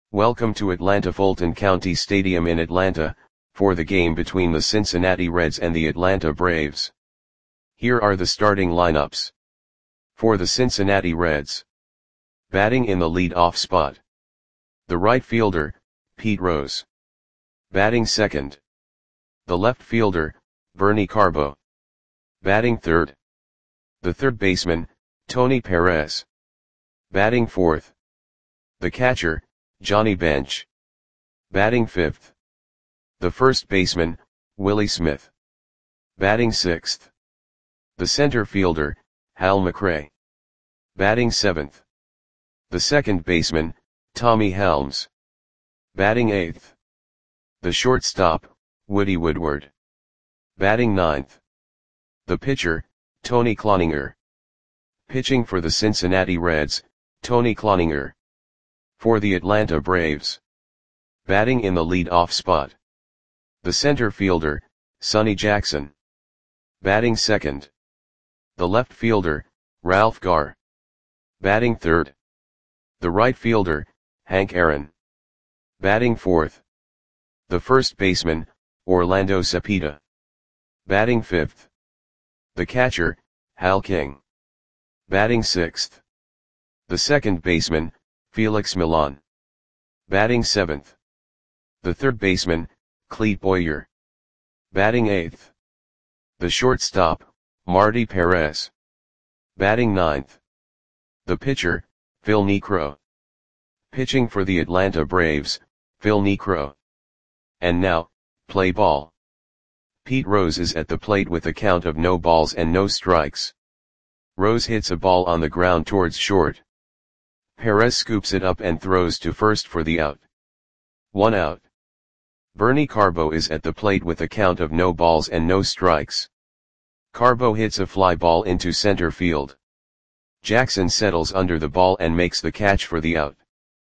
Welcome to Atlanta Fulton County Stadium in Atlanta, for the game between the Cincinnati Reds and the Atlanta Braves. Here are the starting lineups. For the Cincinnati Reds. Batting in the lead-off spot. The right fielder, Pete Rose. Batting second. The left fielder, Bernie Carbo. Batting third. The third baseman, Tony Perez. Batting fourth. The catcher, Johnny Bench. Batting fifth. The first baseman, Willie Smith. Batting sixth. The center fielder, Hal McRae. Batting seventh. The second baseman, Tommy Helms. Batting eighth. The shortstop, Woody Woodward. Batting ninth. The pitcher, Tony Cloninger. Pitching for the Cincinnati Reds, Tony Cloninger. For the Atlanta Braves. Batting in the lead-off spot. The center fielder, Sonny Jackson. Batting second. The left fielder, Ralph Garr. Batting third. The right fielder, Hank Aaron. Batting fourth. The first baseman, Orlando Cepeda. Batting fifth. The catcher, Hal King. Batting sixth. The second baseman, Felix Millan. Batting seventh. The third baseman, Clete Boyer. Batting eighth. The shortstop, Marty Perez. Batting ninth. The pitcher, Phil Niekro. Pitching for the Atlanta Braves, Phil Niekro. And now, play ball. Pete Rose is at the plate with a count of no balls and no strikes. Rose hits a ball on the ground towards short. Perez scoops it up and throws to first for the out. 1 out. Bernie Carbo is at the plate with a count of no balls and no strikes. Carbo hits a fly ball into center field. Jackson settles under the ball and makes the catch for the out.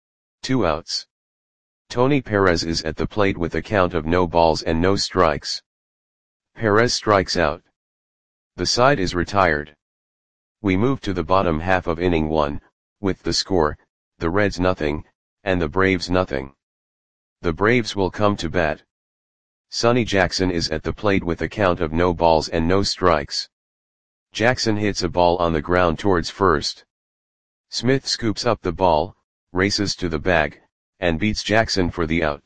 2 outs. Tony Perez is at the plate with a count of no balls and no strikes. Perez strikes out. The side is retired. We move to the bottom half of inning 1. With the score, the Reds nothing, and the Braves nothing. The Braves will come to bat. Sonny Jackson is at the plate with a count of no balls and no strikes. Jackson hits a ball on the ground towards first. Smith scoops up the ball, races to the bag, and beats Jackson for the out.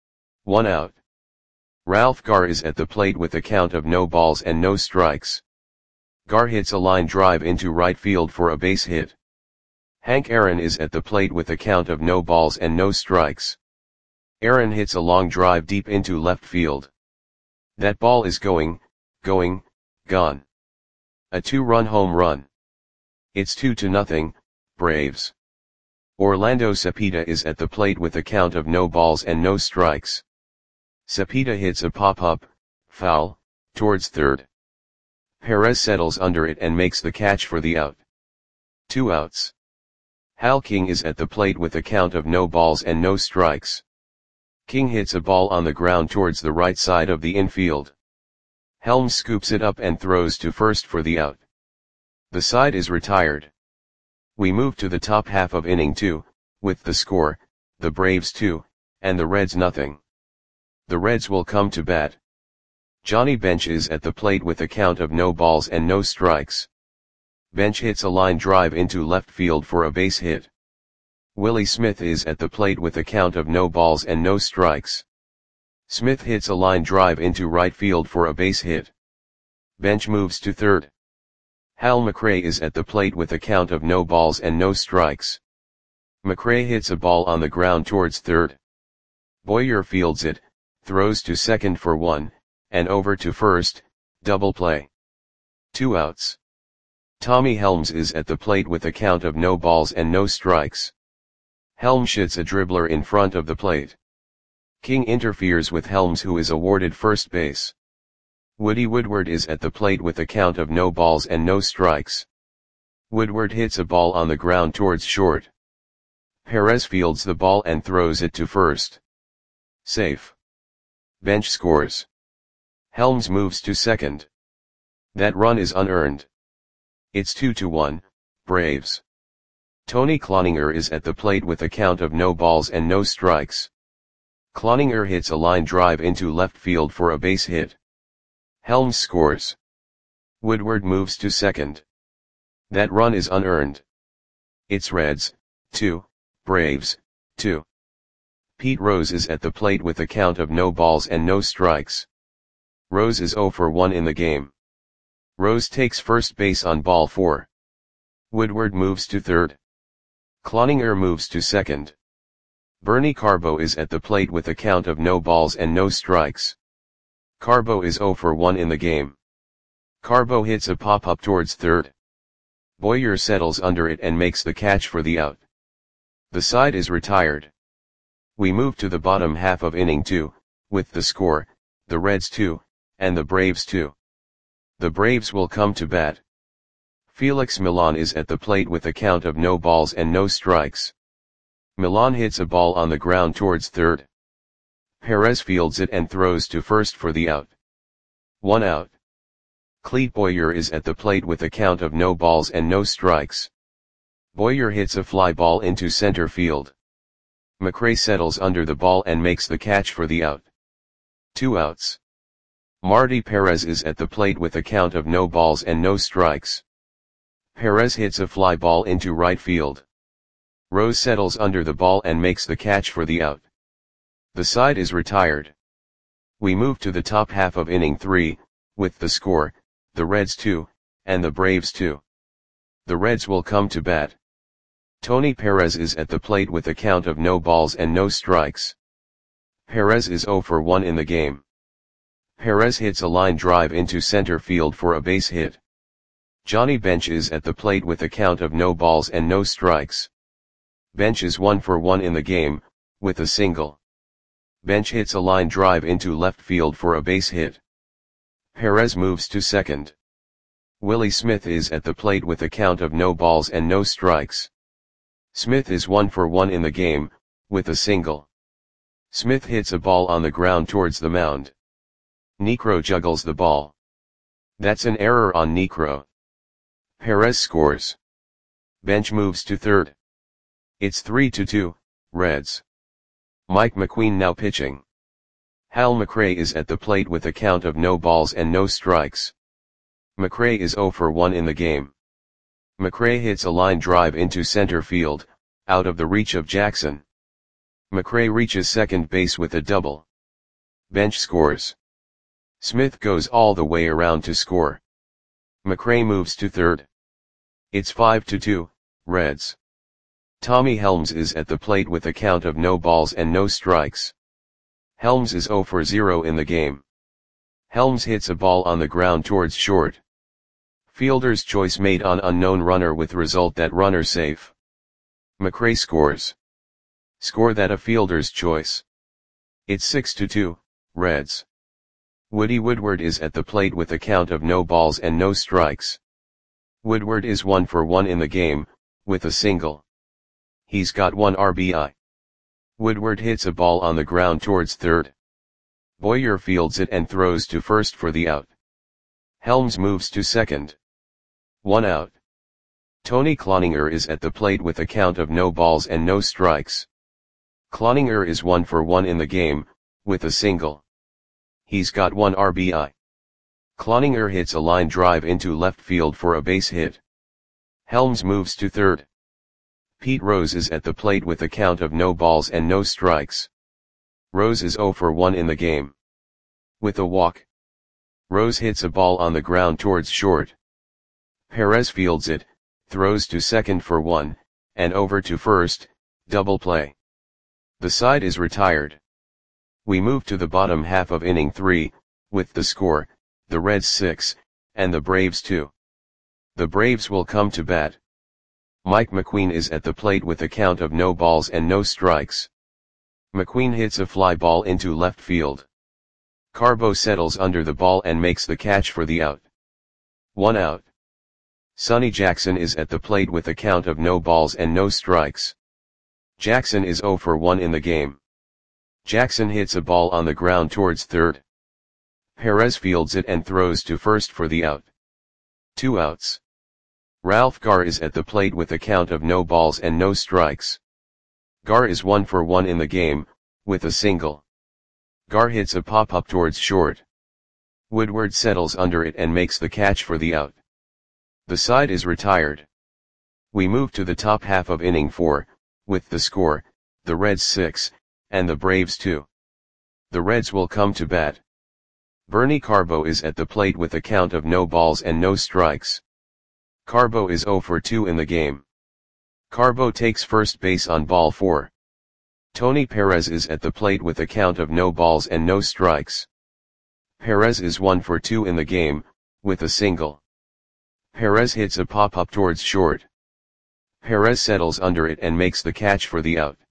1 out. Ralph Garr is at the plate with a count of no balls and no strikes. Garr hits a line drive into right field for a base hit. Hank Aaron is at the plate with a count of no balls and no strikes. Aaron hits a long drive deep into left field. That ball is gone. A 2-run home run. It's 2-0, Braves. Orlando Cepeda is at the plate with a count of no balls and no strikes. Cepeda hits a pop-up, foul, towards third. Perez settles under it and makes the catch for the out. 2 outs. Hal King is at the plate with a count of no balls and no strikes. King hits a ball on the ground towards the right side of the infield. Helms scoops it up and throws to first for the out. The side is retired. We move to the top half of inning 2, with the score, the Braves 2, and the Reds nothing. The Reds will come to bat. Johnny Bench is at the plate with a count of no balls and no strikes. Bench hits a line drive into left field for a base hit. Willie Smith is at the plate with a count of no balls and no strikes. Smith hits a line drive into right field for a base hit. Bench moves to third. Hal McRae is at the plate with a count of no balls and no strikes. McRae hits a ball on the ground towards third. Boyer fields it, throws to second for 1, and over to first, double play. 2 outs. Tommy Helms is at the plate with a count of no balls and no strikes. Helms hits a dribbler in front of the plate. King interferes with Helms, who is awarded first base. Woody Woodward is at the plate with a count of no balls and no strikes. Woodward hits a ball on the ground towards short. Perez fields the ball and throws it to first. Safe. Bench scores. Helms moves to second. That run is unearned. It's 2-1, Braves. Tony Cloninger is at the plate with a count of no balls and no strikes. Cloninger hits a line drive into left field for a base hit. Helms scores. Woodward moves to second. That run is unearned. It's Reds, 2, Braves, 2. Pete Rose is at the plate with a count of no balls and no strikes. Rose is 0 for 1 in the game. Rose takes first base on ball 4. Woodward moves to third. Cloninger moves to second. Bernie Carbo is at the plate with a count of no balls and no strikes. Carbo is 0 for 1 in the game. Carbo hits a pop-up towards third. Boyer settles under it and makes the catch for the out. The side is retired. We move to the bottom half of inning 2, with the score, the Reds 2, and the Braves 2. The Braves will come to bat. Felix Millan is at the plate with a count of no balls and no strikes. Millan hits a ball on the ground towards third. Perez fields it and throws to first for the out. 1 out. Clete Boyer is at the plate with a count of no balls and no strikes. Boyer hits a fly ball into center field. McRae settles under the ball and makes the catch for the out. 2 outs. Marty Perez is at the plate with a count of no balls and no strikes. Perez hits a fly ball into right field. Rose settles under the ball and makes the catch for the out. The side is retired. We move to the top half of inning 3, with the score, the Reds 2, and the Braves 2. The Reds will come to bat. Tony Perez is at the plate with a count of no balls and no strikes. Perez is 0 for 1 in the game. Perez hits a line drive into center field for a base hit. Johnny Bench is at the plate with a count of no balls and no strikes. Bench is 1 for 1 in the game, with a single. Bench hits a line drive into left field for a base hit. Perez moves to second. Willie Smith is at the plate with a count of no balls and no strikes. Smith is 1 for 1 in the game, with a single. Smith hits a ball on the ground towards the mound. Niekro juggles the ball. That's an error on Niekro. Perez scores. Bench moves to third. It's 3-2, Reds. Mike McQueen now pitching. Hal McRae is at the plate with a count of no balls and no strikes. McRae is 0 for 1 in the game. McRae hits a line drive into center field, out of the reach of Jackson. McRae reaches second base with a double. Bench scores. Smith goes all the way around to score. McRae moves to third. It's 5-2, Reds. Tommy Helms is at the plate with a count of no balls and no strikes. Helms is 0 for 0 in the game. Helms hits a ball on the ground towards short. Fielder's choice made on unknown runner with result that runner safe. McRae scores. Score that a fielder's choice. It's 6-2, Reds. Woody Woodward is at the plate with a count of no balls and no strikes. Woodward is 1 for 1 in the game, with a single. He's got 1 RBI. Woodward hits a ball on the ground towards third. Boyer fields it and throws to first for the out. Helms moves to second. 1 out. Tony Cloninger is at the plate with a count of no balls and no strikes. Cloninger is 1 for 1 in the game, with a single. He's got 1 RBI. Cloninger hits a line drive into left field for a base hit. Helms moves to third. Pete Rose is at the plate with a count of no balls and no strikes. Rose is 0 for 1 in the game. With a walk. Rose hits a ball on the ground towards short. Perez fields it, throws to second for 1, and over to first, double play. The side is retired. We move to the bottom half of inning 3, with the score, the Reds 6, and the Braves 2. The Braves will come to bat. Mike McQueen is at the plate with a count of no balls and no strikes. McQueen hits a fly ball into left field. Carbo settles under the ball and makes the catch for the out. 1 out. Sonny Jackson is at the plate with a count of no balls and no strikes. Jackson is 0 for 1 in the game. Jackson hits a ball on the ground towards third. Perez fields it and throws to first for the out. 2 outs. Ralph Garr is at the plate with a count of no balls and no strikes. Garr is 1 for 1 in the game, with a single. Garr hits a pop-up towards short. Woodward settles under it and makes the catch for the out. The side is retired. We move to the top half of inning 4, with the score, the Reds 6, and the Braves 2. The Reds will come to bat. Bernie Carbo is at the plate with a count of no balls and no strikes. Carbo is 0 for 2 in the game. Carbo takes first base on ball 4. Tony Perez is at the plate with a count of no balls and no strikes. Perez is 1 for 2 in the game, with a single. Perez hits a pop-up towards short. Perez settles under it and makes the catch for the out.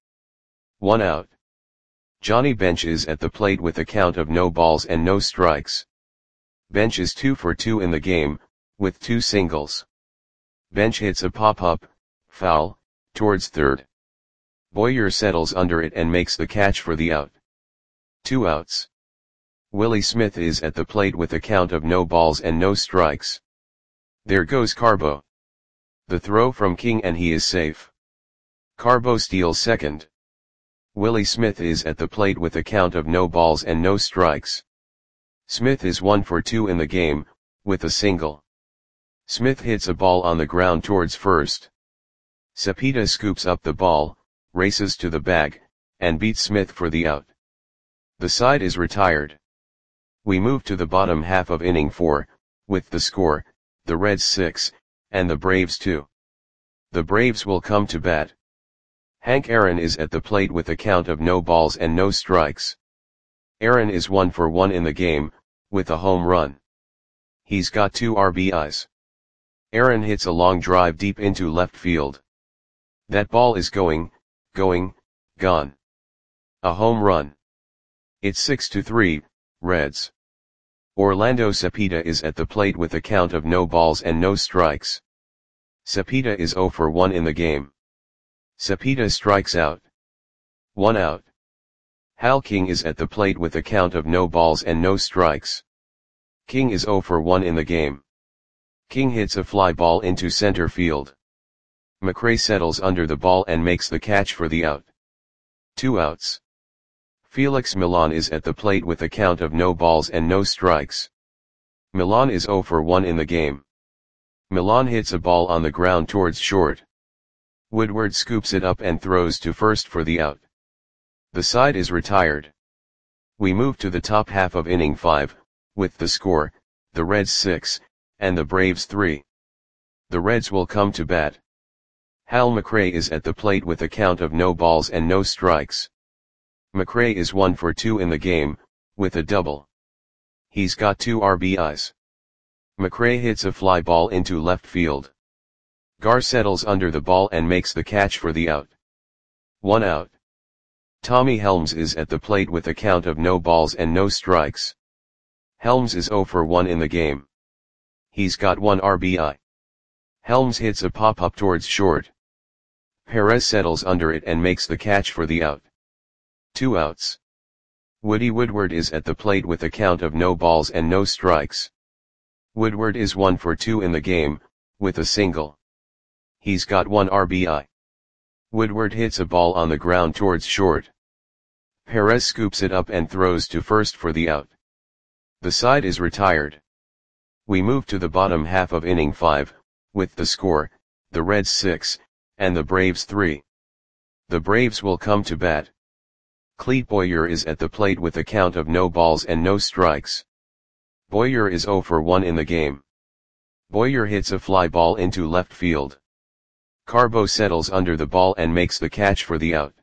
1 out. Johnny Bench is at the plate with a count of no balls and no strikes. Bench is 2 for 2 in the game, with 2 singles. Bench hits a pop-up, foul, towards third. Boyer settles under it and makes the catch for the out. 2 outs. Willie Smith is at the plate with a count of no balls and no strikes. There goes Carbo. The throw from King and he is safe. Carbo steals second. Willie Smith is at the plate with a count of no balls and no strikes. Smith is 1 for 2 in the game, with a single. Smith hits a ball on the ground towards first. Cepeda scoops up the ball, races to the bag, and beats Smith for the out. The side is retired. We move to the bottom half of inning 4, with the score, the Reds 6, and the Braves 2. The Braves will come to bat. Hank Aaron is at the plate with a count of no balls and no strikes. Aaron is 1 for 1 in the game, with a home run. He's got 2 RBIs. Aaron hits a long drive deep into left field. That ball is gone. A home run. It's 6-3, Reds. Orlando Cepeda is at the plate with a count of no balls and no strikes. Cepeda is 0 for 1 in the game. Cepeda strikes out. 1 out. Hal King is at the plate with a count of no balls and no strikes. King is 0 for 1 in the game. King hits a fly ball into center field. McRae settles under the ball and makes the catch for the out. 2 outs. Felix Millan is at the plate with a count of no balls and no strikes. Millan is 0 for 1 in the game. Millan hits a ball on the ground towards short. Woodward scoops it up and throws to first for the out. The side is retired. We move to the top half of inning 5, with the score, the Reds 6, and the Braves 3. The Reds will come to bat. Hal McRae is at the plate with a count of no balls and no strikes. McRae is 1 for 2 in the game, with a double. He's got 2 RBIs. McRae hits a fly ball into left field. Garr settles under the ball and makes the catch for the out. 1 out. Tommy Helms is at the plate with a count of no balls and no strikes. Helms is 0 for 1 in the game. He's got 1 RBI. Helms hits a pop-up towards short. Perez settles under it and makes the catch for the out. 2 outs. Woody Woodward is at the plate with a count of no balls and no strikes. Woodward is 1 for 2 in the game, with a single. He's got 1 RBI. Woodward hits a ball on the ground towards short. Perez scoops it up and throws to first for the out. The side is retired. We move to the bottom half of inning 5, with the score, the Reds 6, and the Braves 3. The Braves will come to bat. Clete Boyer is at the plate with a count of no balls and no strikes. Boyer is 0 for 1 in the game. Boyer hits a fly ball into left field. Carbo settles under the ball and makes the catch for the out.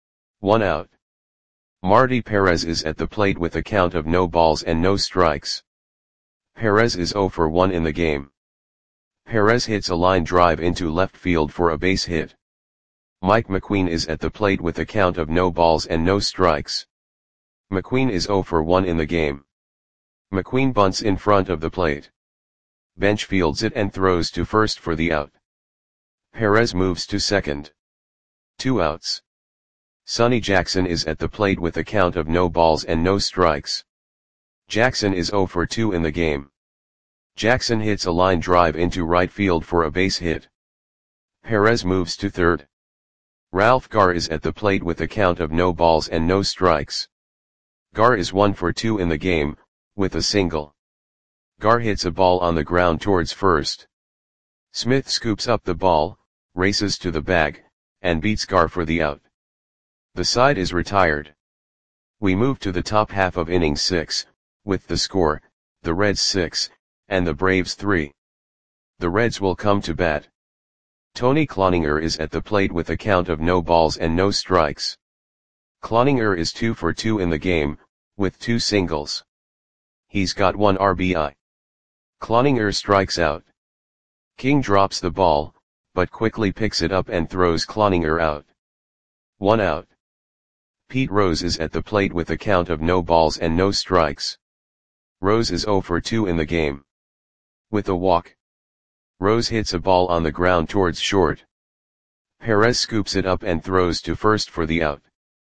1 out. Marty Perez is at the plate with a count of no balls and no strikes. Perez is 0 for 1 in the game. Perez hits a line drive into left field for a base hit. Mike McQueen is at the plate with a count of no balls and no strikes. McQueen is 0 for 1 in the game. McQueen bunts in front of the plate. Bench fields it and throws to first for the out. Perez moves to second. 2 outs. Sonny Jackson is at the plate with a count of no balls and no strikes. Jackson is 0 for 2 in the game. Jackson hits a line drive into right field for a base hit. Perez moves to third. Ralph Garr is at the plate with a count of no balls and no strikes. Garr is 1 for 2 in the game, with a single. Garr hits a ball on the ground towards first. Smith scoops up the ball, races to the bag, and beats Garr for the out. The side is retired. We move to the top half of inning 6, with the score, the Reds 6, and the Braves 3. The Reds will come to bat. Tony Cloninger is at the plate with a count of no balls and no strikes. Cloninger is 2 for 2 in the game, with 2 singles. He's got 1 RBI. Cloninger strikes out. King drops the ball, but quickly picks it up and throws Cloninger out. 1 out. Pete Rose is at the plate with a count of no balls and no strikes. Rose is 0 for 2 in the game. With a walk. Rose hits a ball on the ground towards short. Perez scoops it up and throws to first for the out.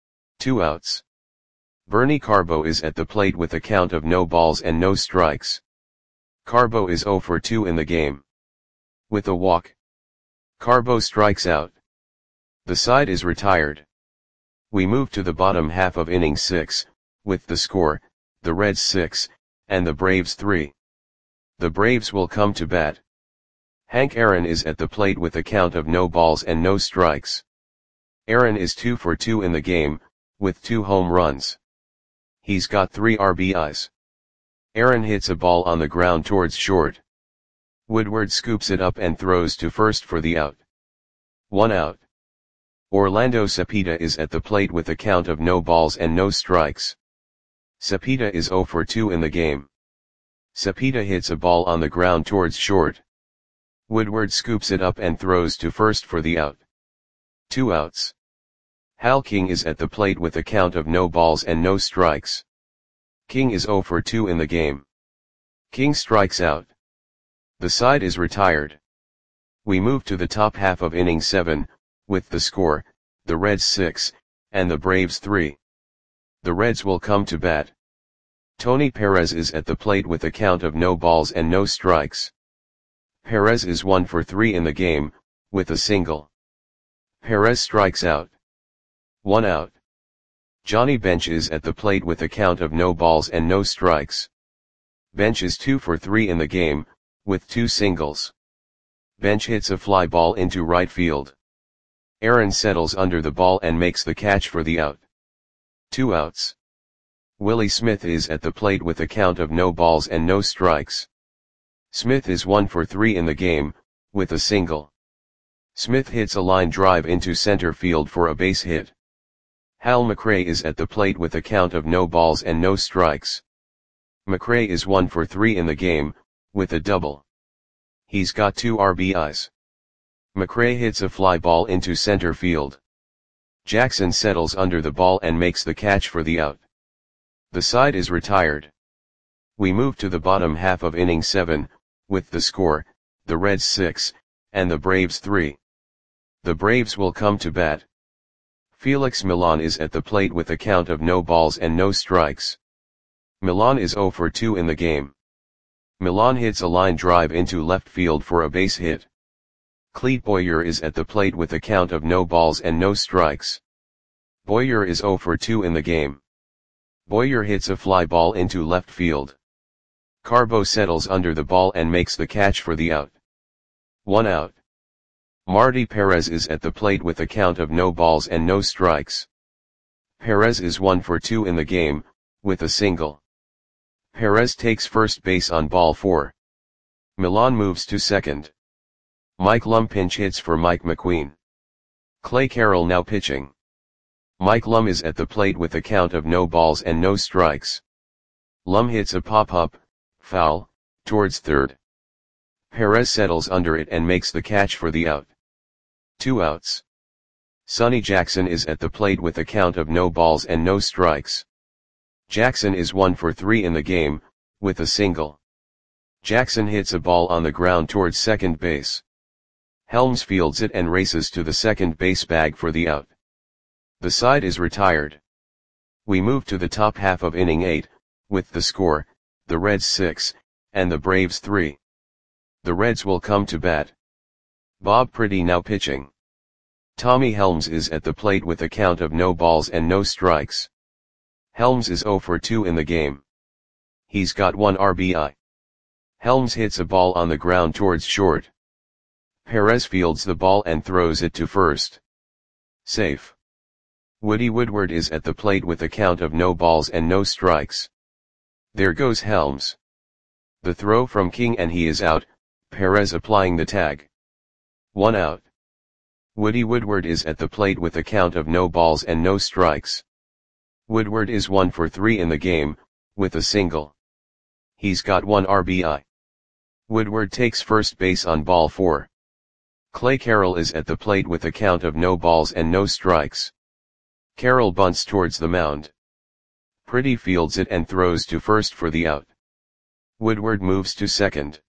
2 outs. Bernie Carbo is at the plate with a count of no balls and no strikes. Carbo is 0 for 2 in the game. With a walk. Carbo strikes out. The side is retired. We move to the bottom half of inning 6, with the score, the Reds 6, and the Braves 3. The Braves will come to bat. Hank Aaron is at the plate with a count of no balls and no strikes. Aaron is 2 for 2 in the game, with 2 home runs. He's got 3 RBIs. Aaron hits a ball on the ground towards short. Woodward scoops it up and throws to first for the out. 1 out. Orlando Cepeda is at the plate with a count of no balls and no strikes. Cepeda is 0 for 2 in the game. Cepeda hits a ball on the ground towards short. Woodward scoops it up and throws to first for the out. 2 outs. Hal King is at the plate with a count of no balls and no strikes. King is 0 for 2 in the game. King strikes out. The side is retired. We move to the top half of inning 7, with the score, the Reds 6, and the Braves 3. The Reds will come to bat. Tony Perez is at the plate with a count of no balls and no strikes. Perez is 1 for 3 in the game, with a single. Perez strikes out. 1 out. Johnny Bench is at the plate with a count of no balls and no strikes. Bench is 2 for 3 in the game, with 2 singles. Bench hits a fly ball into right field. Aaron settles under the ball and makes the catch for the out. 2 outs. Willie Smith is at the plate with a count of no balls and no strikes. Smith is 1 for 3 in the game, with a single. Smith hits a line drive into center field for a base hit. Hal McRae is at the plate with a count of no balls and no strikes. McRae is 1 for 3 in the game, with a double. He's got 2 RBIs. McRae hits a fly ball into center field. Jackson settles under the ball and makes the catch for the out. The side is retired. We move to the bottom half of inning 7, with the score, the Reds 6, and the Braves 3. The Braves will come to bat. Felix Millan is at the plate with a count of no balls and no strikes. Millan is 0 for 2 in the game. Millan hits a line drive into left field for a base hit. Clete Boyer is at the plate with a count of no balls and no strikes. Boyer is 0 for 2 in the game. Boyer hits a fly ball into left field. Carbo settles under the ball and makes the catch for the out. 1 out. Marty Perez is at the plate with a count of no balls and no strikes. Perez is 1 for 2 in the game, with a single. Perez takes first base on ball 4. Millan moves to second. Mike Lum pinch hits for Mike McQueen. Clay Carroll now pitching. Mike Lum is at the plate with a count of no balls and no strikes. Lum hits a pop-up, foul, towards third. Perez settles under it and makes the catch for the out. 2 outs. Sonny Jackson is at the plate with a count of no balls and no strikes. Jackson is 1 for 3 in the game, with a single. Jackson hits a ball on the ground towards second base. Helms fields it and races to the second base bag for the out. The side is retired. We move to the top half of inning 8, with the score, the Reds 6, and the Braves 3. The Reds will come to bat. Bob Priddy now pitching. Tommy Helms is at the plate with a count of no balls and no strikes. Helms is 0 for 2 in the game. He's got 1 RBI. Helms hits a ball on the ground towards short. Perez fields the ball and throws it to first. Safe. Woody Woodward is at the plate with a count of no balls and no strikes. There goes Helms. The throw from King and he is out, Perez applying the tag. 1 out. Woody Woodward is at the plate with a count of no balls and no strikes. Woodward is 1 for 3 in the game, with a single. He's got 1 RBI. Woodward takes first base on ball 4. Clay Carroll is at the plate with a count of no balls and no strikes. Carroll bunts towards the mound. Priddy fields it and throws to first for the out. Woodward moves to second.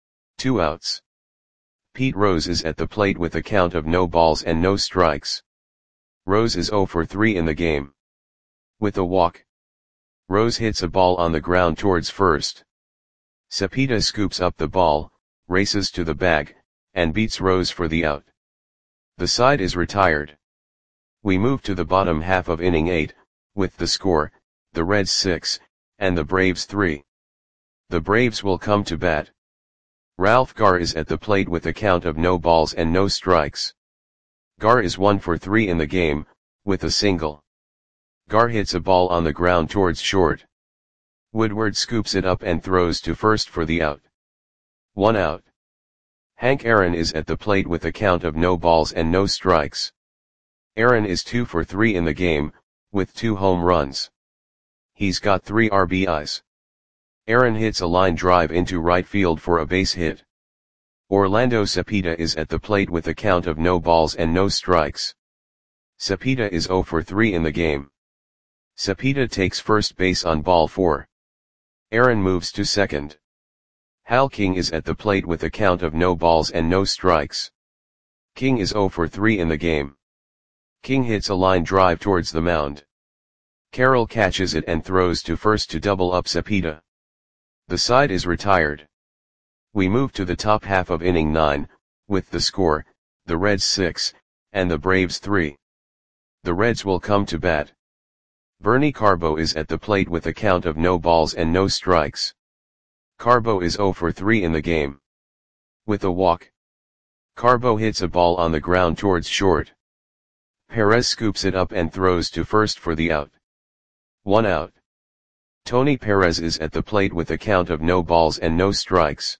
2 outs. Pete Rose is at the plate with a count of no balls and no strikes. Rose is 0 for 3 in the game. With a walk. Rose hits a ball on the ground towards first. Cepeda scoops up the ball, races to the bag, and beats Rose for the out. The side is retired. We move to the bottom half of inning 8, with the score, the Reds 6, and the Braves 3. The Braves will come to bat. Ralph Garr is at the plate with a count of no balls and no strikes. Garr is 1 for 3 in the game, with a single. Garr hits a ball on the ground towards short. Woodward scoops it up and throws to first for the out. 1 out. Hank Aaron is at the plate with a count of no balls and no strikes. Aaron is 2 for 3 in the game, with 2 home runs. He's got 3 RBIs. Aaron hits a line drive into right field for a base hit. Orlando Cepeda is at the plate with a count of no balls and no strikes. Cepeda is 0 for 3 in the game. Cepeda takes first base on ball 4. Aaron moves to second. Hal King is at the plate with a count of no balls and no strikes. King is 0 for 3 in the game. King hits a line drive towards the mound. Carroll catches it and throws to first to double up Cepeda. The side is retired. We move to the top half of inning 9, with the score, the Reds 6, and the Braves 3. The Reds will come to bat. Bernie Carbo is at the plate with a count of no balls and no strikes. Carbo is 0 for 3 in the game. With a walk. Carbo hits a ball on the ground towards short. Perez scoops it up and throws to first for the out. 1 out. Tony Perez is at the plate with a count of no balls and no strikes.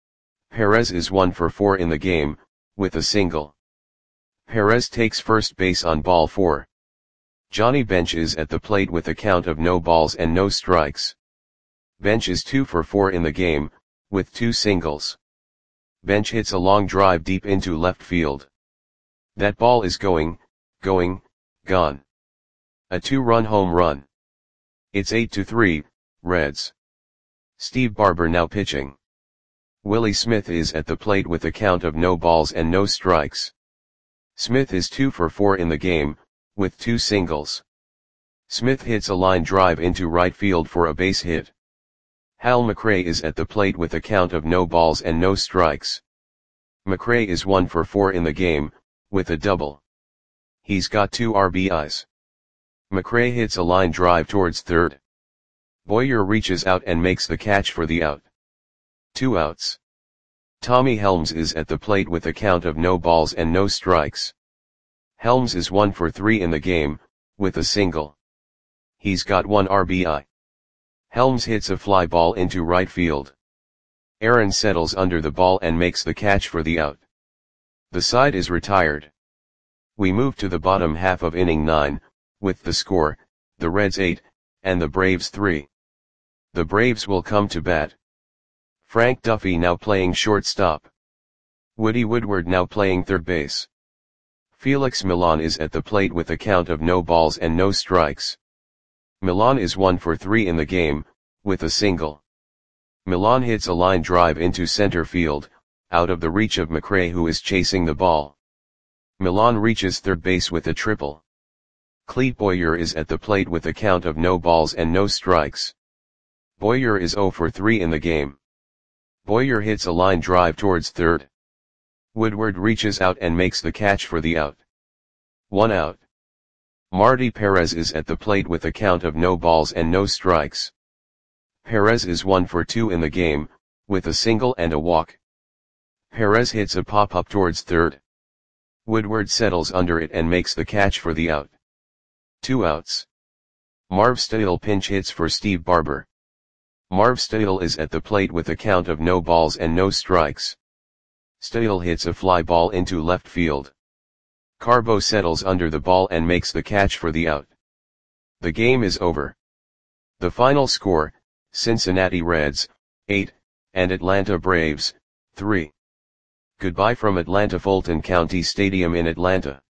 Perez is 1 for 4 in the game, with a single. Perez takes first base on ball 4. Johnny Bench is at the plate with a count of no balls and no strikes. Bench is 2 for 4 in the game, with 2 singles. Bench hits a long drive deep into left field. That ball is gone. A 2-run home run. It's 8-3, Reds. Steve Barber now pitching. Willie Smith is at the plate with a count of no balls and no strikes. Smith is 2 for 4 in the game, with 2 singles. Smith hits a line drive into right field for a base hit. Hal McRae is at the plate with a count of no balls and no strikes. McRae is 1 for 4 in the game, with a double. He's got 2 RBIs. McRae hits a line drive towards third. Boyer reaches out and makes the catch for the out. 2 outs. Tommy Helms is at the plate with a count of no balls and no strikes. Helms is 1 for 3 in the game, with a single. He's got 1 RBI. Helms hits a fly ball into right field. Aaron settles under the ball and makes the catch for the out. The side is retired. We move to the bottom half of inning 9, with the score, the Reds 8, and the Braves 3. The Braves will come to bat. Frank Duffy now playing shortstop. Woody Woodward now playing third base. Felix Millan is at the plate with a count of no balls and no strikes. Millan is 1 for 3 in the game, with a single. Millan hits a line drive into center field, out of the reach of McRae who is chasing the ball. Millan reaches third base with a triple. Clete Boyer is at the plate with a count of no balls and no strikes. Boyer is 0 for 3 in the game. Boyer hits a line drive towards third. Woodward reaches out and makes the catch for the out. 1 out. Marty Perez is at the plate with a count of no balls and no strikes. Perez is 1 for 2 in the game, with a single and a walk. Perez hits a pop-up towards third. Woodward settles under it and makes the catch for the out. 2 outs. Marv Stadel pinch hits for Steve Barber. Marv Stadel is at the plate with a count of no balls and no strikes. Stadel hits a fly ball into left field. Carbo settles under the ball and makes the catch for the out. The game is over. The final score, Cincinnati Reds, 8, and Atlanta Braves, 3. Goodbye from Atlanta Fulton County Stadium in Atlanta.